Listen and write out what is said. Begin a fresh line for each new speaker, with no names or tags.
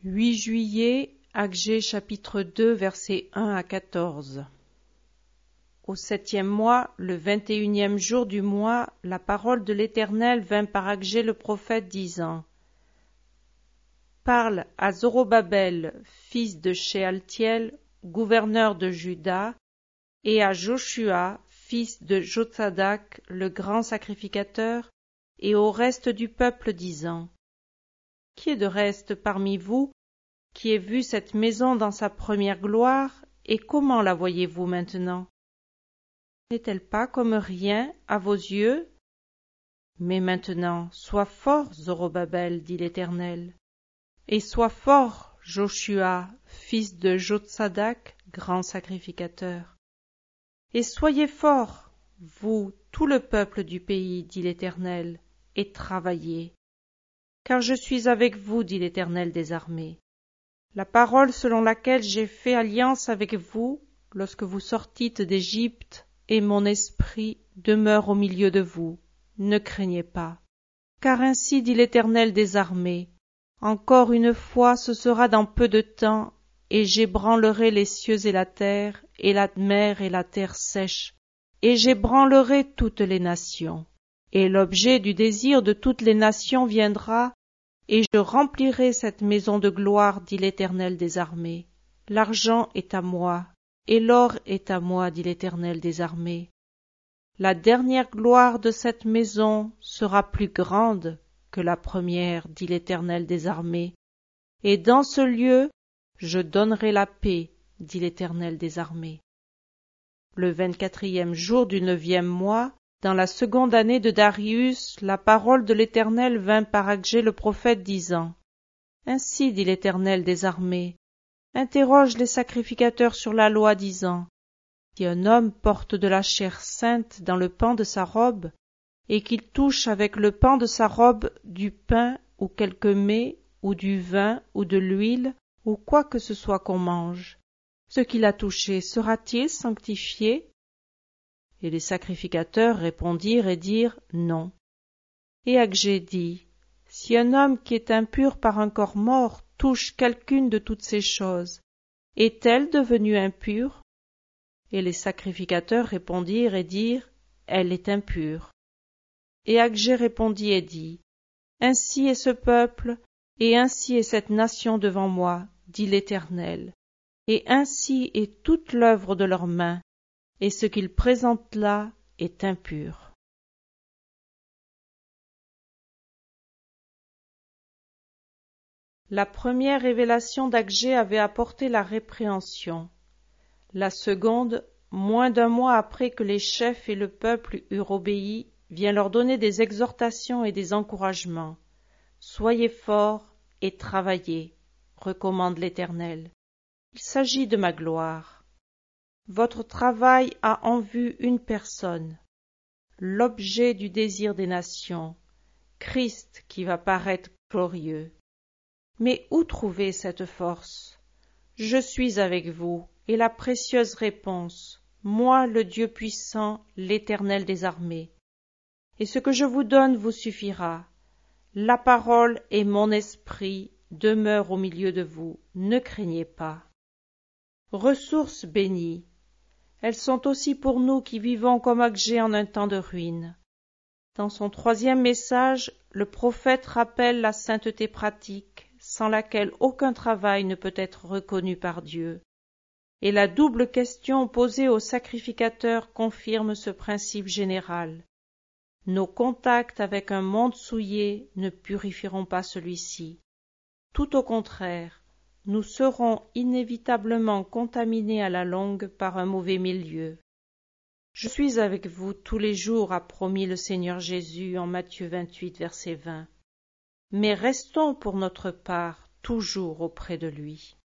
8 juillet, Agé chapitre 2, versets 1 à 14. Au 7e mois, le 21e jour du mois, la parole de l'Éternel vint par Agé le prophète, disant: Parle à Zorobabel, fils de Shealtiel, gouverneur de Juda, et à Joshua, fils de Jotsadak, le grand sacrificateur, et au reste du peuple, disant: Qui est de reste parmi vous qui ait vu cette maison dans sa première gloire, et comment la voyez-vous maintenant? N'est-elle pas comme rien à vos yeux? Mais maintenant, sois fort, Zorobabel, dit l'Éternel, et sois fort, Joshua, fils de Jotsadak, grand sacrificateur. Et soyez forts, vous, tout le peuple du pays, dit l'Éternel, et travaillez. Car je suis avec vous, dit l'Éternel des armées. La parole selon laquelle j'ai fait alliance avec vous, lorsque vous sortîtes d'Égypte, et mon esprit demeure au milieu de vous. Ne craignez pas. Car ainsi dit l'Éternel des armées, encore une fois ce sera dans peu de temps, et j'ébranlerai les cieux et la mer et la terre sèche, et j'ébranlerai toutes les nations. Et l'objet du désir de toutes les nations viendra, et je remplirai cette maison de gloire, dit l'Éternel des armées. L'argent est à moi, et l'or est à moi, dit l'Éternel des armées. La dernière gloire de cette maison sera plus grande que la première, dit l'Éternel des armées. Et dans ce lieu, je donnerai la paix, dit l'Éternel des armées. Le 24e jour du 9e mois, dans la seconde année de Darius, la parole de l'Éternel vint par Agé le prophète, disant: Ainsi dit l'Éternel des armées, interroge les sacrificateurs sur la loi, disant: Si un homme porte de la chair sainte dans le pan de sa robe, et qu'il touche avec le pan de sa robe du pain ou quelque mets, ou du vin ou de l'huile, ou quoi que ce soit qu'on mange, ce qu'il a touché sera-t-il sanctifié? Et les sacrificateurs répondirent et dirent: Non. Et Agé dit: Si un homme qui est impur par un corps mort touche quelqu'une de toutes ces choses, est-elle devenue impure? Et les sacrificateurs répondirent et dirent: Elle est impure. Et Agé répondit et dit: Ainsi est ce peuple, et ainsi est cette nation devant moi, dit l'Éternel, et ainsi est toute l'œuvre de leurs mains, et ce qu'ils présentent là est impur. La première révélation d'Agé avait apporté la répréhension. La seconde, moins d'un mois après que les chefs et le peuple eurent obéi, vient leur donner des exhortations et des encouragements. Soyez forts et travaillez, recommande l'Éternel. Il s'agit de ma gloire. Votre travail a en vue une personne, l'objet du désir des nations, Christ qui va paraître glorieux. Mais où trouver cette force? Je suis avec vous, et la précieuse réponse, moi le Dieu puissant, l'Éternel des armées. Et ce que je vous donne vous suffira. La parole et mon esprit demeurent au milieu de vous, ne craignez pas. Ressources bénies. Elles sont aussi pour nous qui vivons comme Agé en un temps de ruine. Dans son 3e message, le prophète rappelle la sainteté pratique, sans laquelle aucun travail ne peut être reconnu par Dieu. Et la double question posée aux sacrificateurs confirme ce principe général. Nos contacts avec un monde souillé ne purifieront pas celui-ci. Tout au contraire, nous serons inévitablement contaminés à la longue par un mauvais milieu. Je suis avec vous tous les jours, a promis le Seigneur Jésus en Matthieu 28, verset 20. Mais restons pour notre part toujours auprès de lui.